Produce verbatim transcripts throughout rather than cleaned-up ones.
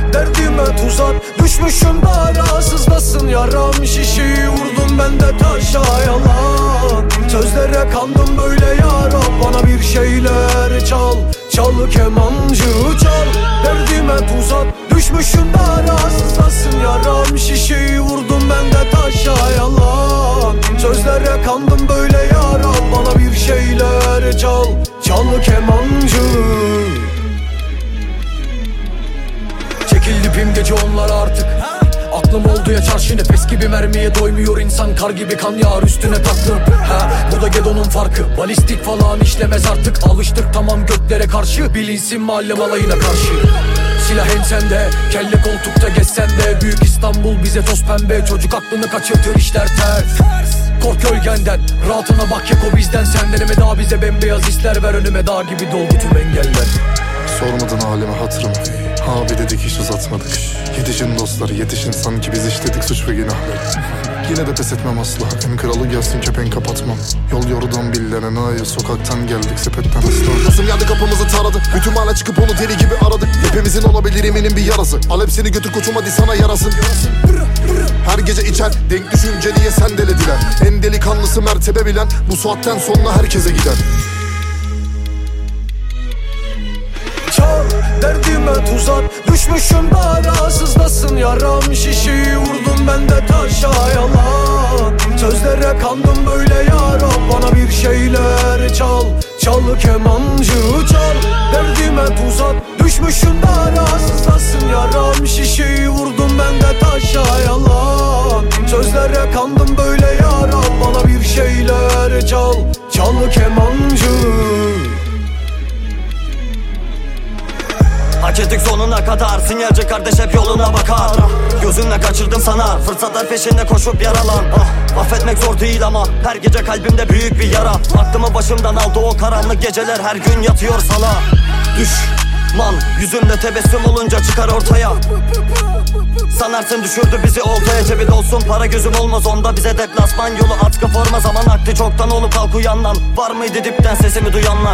derdime tuz at. Düşmüşüm dara, sızlasın yaram. Şişeyi vurdum ben de taşa, yalan. Sözlere kandım böyle yaram. Bana bir şeyler çal, çal kemancı çal. Derdime tuz at, düşmüşüm dara, sızlasın yaram. Şişeyi vurdum ben de taşa, yalan. Sözlere kandım böyle yaram. Bana bir şeyler çal, çal kemancı. Çekildi ipim gece onlar artık. Aklım oldu ya çarşı, nefes gibi mermiye doymuyor insan. Kar gibi kan yağar üstüne taktım. Ha, bu da Gedo'nun farkı. Balistik falan işlemez artık. Alıştık tamam göklere karşı. Bilinsin mahallem alayına karşı. Silah ensende, kelle koltukta geçsen de. Büyük İstanbul bize toz pembe. Çocuk aklını kaçırtır işler ters. Kork gölgenden, rahatına bak Keko bizden. Senden eme daha bize bembeyaz hisler ver. Önüme dağ gibi doldu tüm engeller. Sormadın halime hatırımı, abi dedik hiç uzatmadık. Yetişin dostları yetişin, sanki biz işledik suç ve günahları. Yine de pes etmem asla, en kralı gelsin kepenk kapatmam. Yol yordan billenen ayı, sokaktan geldik sepetten ıslan. Nasıl geldi kapımızı taradı, bütün mahalle çıkıp onu deli gibi aradık. Hepimizin olabilir eminim bir yarası. Alep seni götür koçum hadi sana yarasın. Her gece içer, denk düşünce diye sen delediler. En delikanlısı mertebe bilen, bu saatten sonra herkese gider. Çal, derdime tuz at, düşmüşüm dara, sızlasın yaram. Şişeyi vurdum ben de taşa, yalan. Sözlere kandım böyle yaram. Bana bir şeyler çal, çal kemancı çal. Derdime tuz at, düşmüşüm dara, sızlasın yaram. Şişeyi vurdum ben de taşa, yalan. Sözlere kandım böyle yaram. Bana bir şeyler çal, çal kemancı. Hak ettik sonuna kadar, sinyalci kardeş hep yoluna bakar. Gözünle kaçırdım sana, fırsatlar peşinde koşup yaralan. ah, Affetmek zor değil ama her gece kalbimde büyük bir yara. Aklımı başımdan aldı o karanlık geceler, her gün yatıyor sana. Düşman yüzünde tebessüm olunca çıkar ortaya. Sanarsın düşürdü bizi oltaya, cebi dolsun para gözüm olmaz onda. Bize deplasman yolu atkı forma, zaman aklı çoktan olup kalk uyandan. Var mıydı dipten sesimi duyanlar?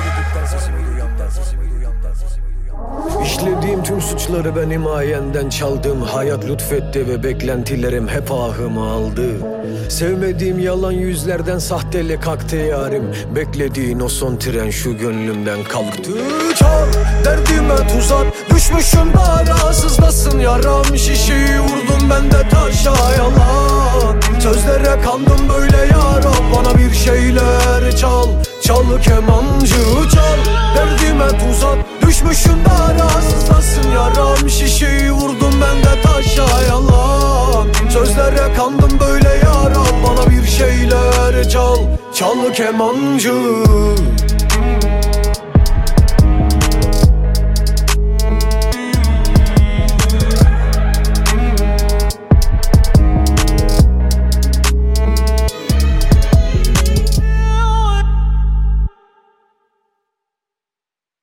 İşlediğim tüm suçları ben himayenden çaldım. Hayat lütfetti ve beklentilerim hep ahımı aldı. Sevmediğim yalan yüzlerden sahtelik aktı yarim. Beklediğin o son tren şu gönlümden kalktı. Çal, derdime tuz at, düşmüşüm dara, sızlasın yaram. Şişeyi vurdum ben de taşa, yalan. Sözlere kandım böyle yaram. Bana bir şeyler çal, çal kemancı çal. Derdime tuz at, düşmüşüm dara, sızlasın yaram. Şişeyi vurdum ben de taşa, yalan. Sözlere kandım böyle yaram. Bana bir şeyler çal, çal kemancı.